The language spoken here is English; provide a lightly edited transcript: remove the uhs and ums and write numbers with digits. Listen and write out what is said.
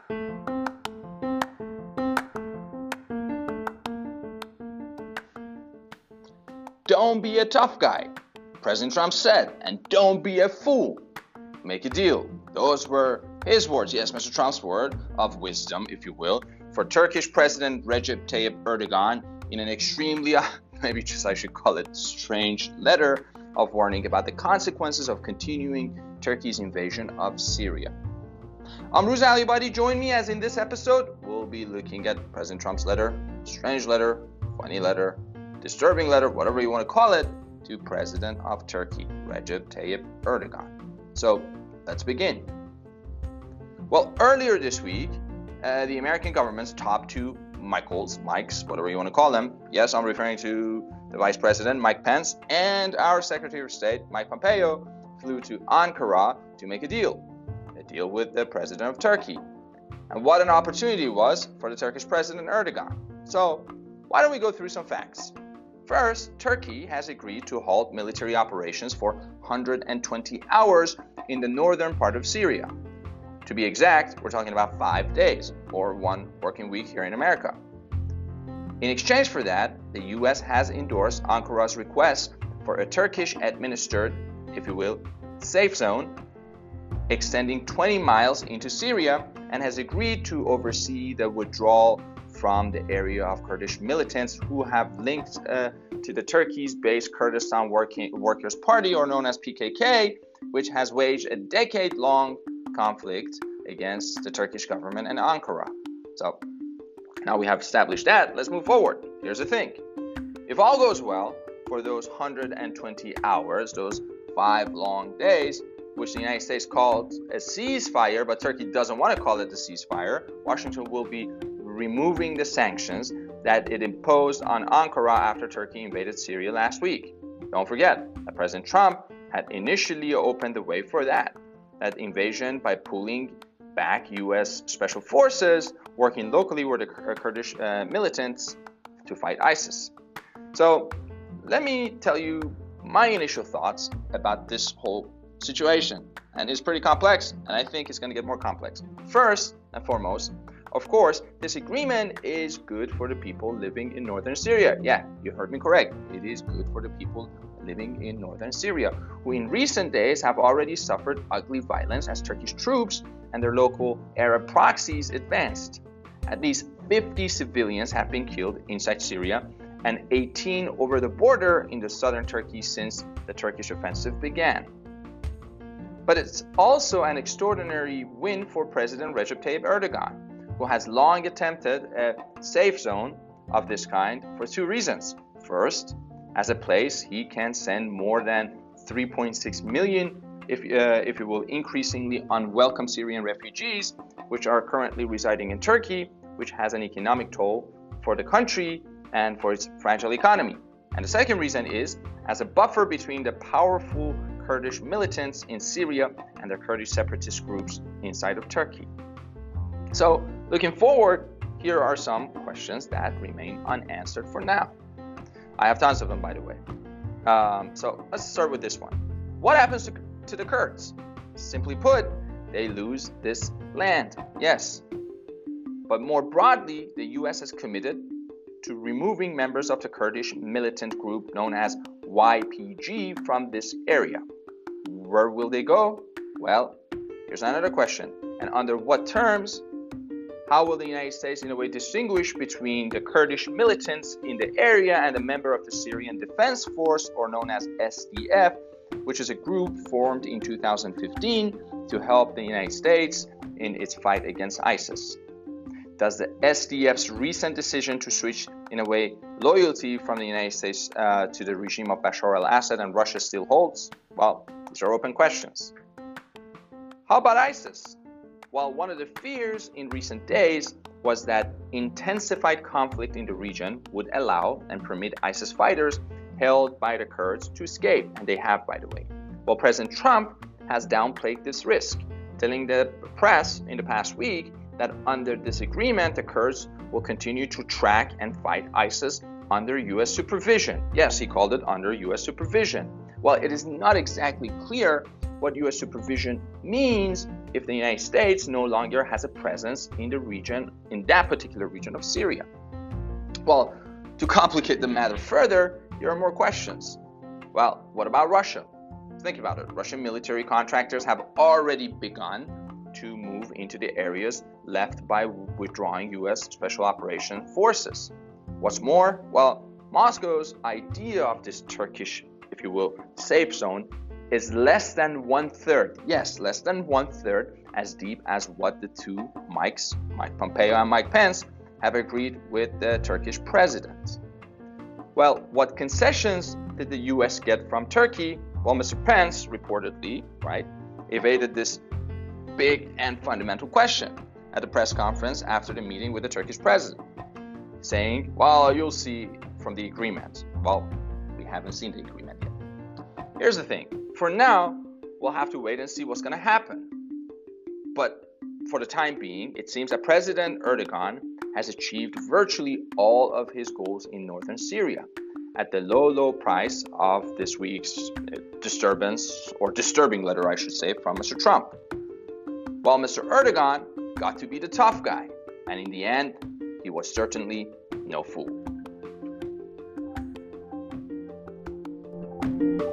Don't be a tough guy, President Trump said, and don't be a fool. Make a deal. Those were his words, yes, Mr. Trump's word of wisdom, if you will, for Turkish President Recep Tayyip Erdogan in an extremely, maybe just I should call it, strange letter of warning about the consequences of continuing Turkey's invasion of Syria. I'm Ruz Alibadi. Join me as in this episode, we'll be looking at President Trump's letter, strange letter, funny letter, disturbing letter, whatever you want to call it, to President of Turkey, Recep Tayyip Erdogan. So let's begin. Well, earlier this week, the American government's top two Mikes, whatever you want to call them. Yes, I'm referring to the Vice President, Mike Pence, and our Secretary of State, Mike Pompeo, flew to Ankara to make a deal with the President of Turkey. And what an opportunity it was for the Turkish President Erdogan. So why don't we go through some facts? First, Turkey has agreed to halt military operations for 120 hours in the northern part of Syria. To be exact, we're talking about 5 days, or 1 working week here in America. In exchange for that, the US has endorsed Ankara's request for a Turkish-administered, if you will, safe zone extending 20 miles into Syria, and has agreed to oversee the withdrawal from the area of Kurdish militants who have linked to the Turkey's-based Kurdistan Workers' Party, or known as PKK, which has waged a decade-long conflict against the Turkish government and Ankara. So now we have established that, let's move forward. Here's the thing. If all goes well for those 120 hours, those 5 long days, which the United States called a ceasefire, but Turkey doesn't want to call it a ceasefire, Washington will be removing the sanctions that it imposed on Ankara after Turkey invaded Syria last week. Don't forget that President Trump had initially opened the way for that invasion by pulling back U.S. special forces working locally with the Kurdish militants to fight ISIS. So let me tell you my initial thoughts about this whole situation, and it's pretty complex, and I think it's going to get more complex. First and foremost, of course, this agreement is good for the people living in northern Syria. Yeah, you heard me correct. It is good for the people living in northern Syria, who in recent days have already suffered ugly violence as Turkish troops and their local Arab proxies advanced. At least 50 civilians have been killed inside Syria and 18 over the border in the southern Turkey since the Turkish offensive began. But it's also an extraordinary win for President Recep Tayyip Erdogan, who has long attempted a safe zone of this kind for 2 reasons. First, as a place he can send more than 3.6 million, if you will, increasingly unwelcome Syrian refugees, which are currently residing in Turkey, which has an economic toll for the country and for its fragile economy. And the second reason is as a buffer between the powerful Kurdish militants in Syria and the Kurdish separatist groups inside of Turkey. So, looking forward, here are some questions that remain unanswered for now. I have tons of them, by the way. So let's start with this one. What happens to the Kurds? Simply put, they lose this land, yes. But more broadly, the US has committed to removing members of the Kurdish militant group known as YPG from this area. Where will they go? Well, here's another question. And under what terms? How will the United States in a way distinguish between the Kurdish militants in the area and a member of the Syrian Defense Force, or known as SDF, which is a group formed in 2015 to help the United States in its fight against ISIS? Does the SDF's recent decision to switch, in a way, loyalty from the United States to the regime of Bashar al-Assad and Russia still holds? Well, these are open questions. How about ISIS? Well, one of the fears in recent days was that intensified conflict in the region would allow and permit ISIS fighters held by the Kurds to escape, and they have, by the way. Well, President Trump has downplayed this risk, telling the press in the past week that under this agreement, the Kurds will continue to track and fight ISIS under U.S. supervision. Yes, he called it under U.S. supervision. Well, it is not exactly clear what US supervision means if the United States no longer has a presence in the region, in that particular region of Syria. Well, to complicate the matter further, there are more questions. Well, what about Russia? Think about it. Russian military contractors have already begun to move into the areas left by withdrawing US Special Operation Forces. What's more, well, Moscow's idea of this Turkish, if you will, safe zone is less than 1/3, yes, less than 1/3 as deep as what the two Mikes, Mike Pompeo and Mike Pence, have agreed with the Turkish president. Well, what concessions did the US get from Turkey? Well, Mr. Pence reportedly, right, evaded this big and fundamental question at the press conference after the meeting with the Turkish president, saying, well, you'll see from the agreement. Well, we haven't seen the agreement yet. Here's the thing. For now, we'll have to wait and see what's going to happen. But for the time being, it seems that President Erdogan has achieved virtually all of his goals in northern Syria at the low price of this week's disturbing letter, I should say, from Mr. Trump. While Mr. Erdogan got to be the tough guy, and in the end, he was certainly no fool.